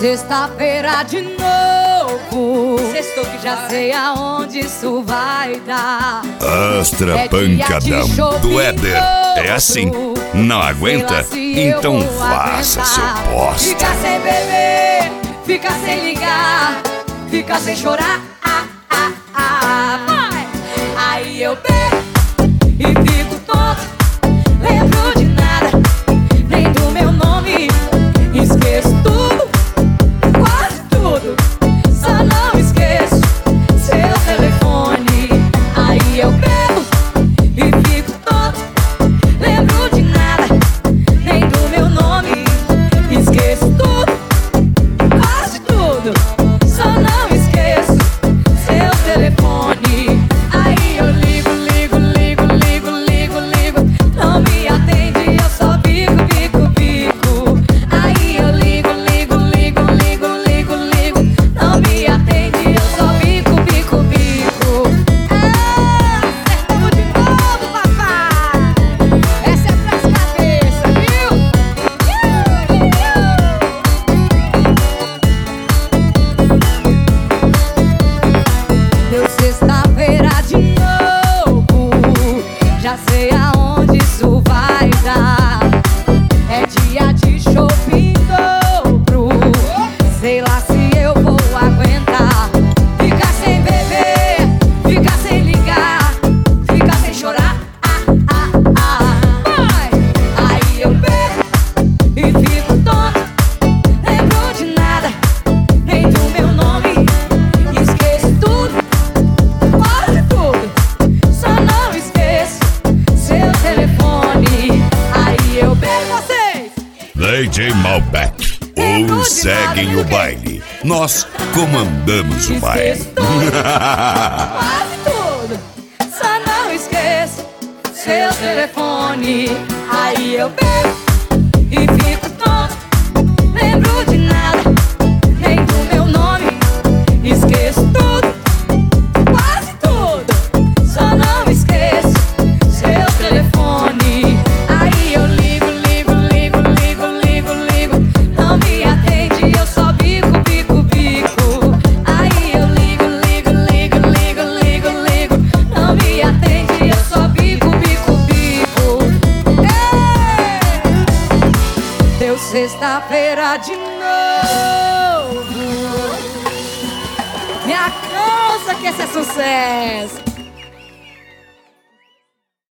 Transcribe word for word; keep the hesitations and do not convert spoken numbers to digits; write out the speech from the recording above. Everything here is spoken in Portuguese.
sexta-feira de novo. Sextou que já sei aonde isso vai dar. Astra É Pancadão do Éder. É assim, não aguenta? Então faça seu posto. Fica sem beber, fica sem ligar, fica sem chorar. Ah, ah, ah, vai. Aí eu bebo e fico tonto, lembro de nada, nem do meu nome. Esqueço tudo, quase tudo, só não esqueço seu telefone. Aí eu bebo e fico tonto, lembro de nada, nem do meu nome. Esqueço tudo, quase tudo, só não esqueço seu telefone. Aí eu ligo, ligo, ligo, ligo, ligo, ligo, não me atende, eu só bico, bico, bico. Aí eu ligo, ligo, ligo, ligo, ligo, ligo, não me atende, eu só bico, bico, bico. Ah, acertou de novo, papai. Essa é pras cabeças, viu? Deu sexta-feira de novo, já sei aonde isso vai dar. É dia de shopping dobro, sei lá se eu vou aguentar. Fica sem beber, fica sem ligar, fica sem chorar. Ah, ah, ah, vai. Aí eu bebo e fico tonto, lembro de nada, nem do meu nome. Esqueço tudo, quase tudo, só não esqueço seu telefone. Aí eu bebo vocês. D J Malbec, ou seguem o baile. Nós comandamos o baile. Esqueço tudo, quase tudo, só não esqueço seu telefone. Aí eu bebo e fico tonto, lembro de nada, nem do meu nome. Esqueço tudo, quase tudo, só não esqueço seu telefone. Aí eu ligo, ligo, ligo, ligo, ligo, ligo, não me atende, eu só bico, bico, bico. Aí eu ligo, ligo, ligo, ligo, ligo, ligo, não me atende, eu só bico, bico, bico. Ei! Deu sexta-feira de novo. Me alcança que esse é sucesso.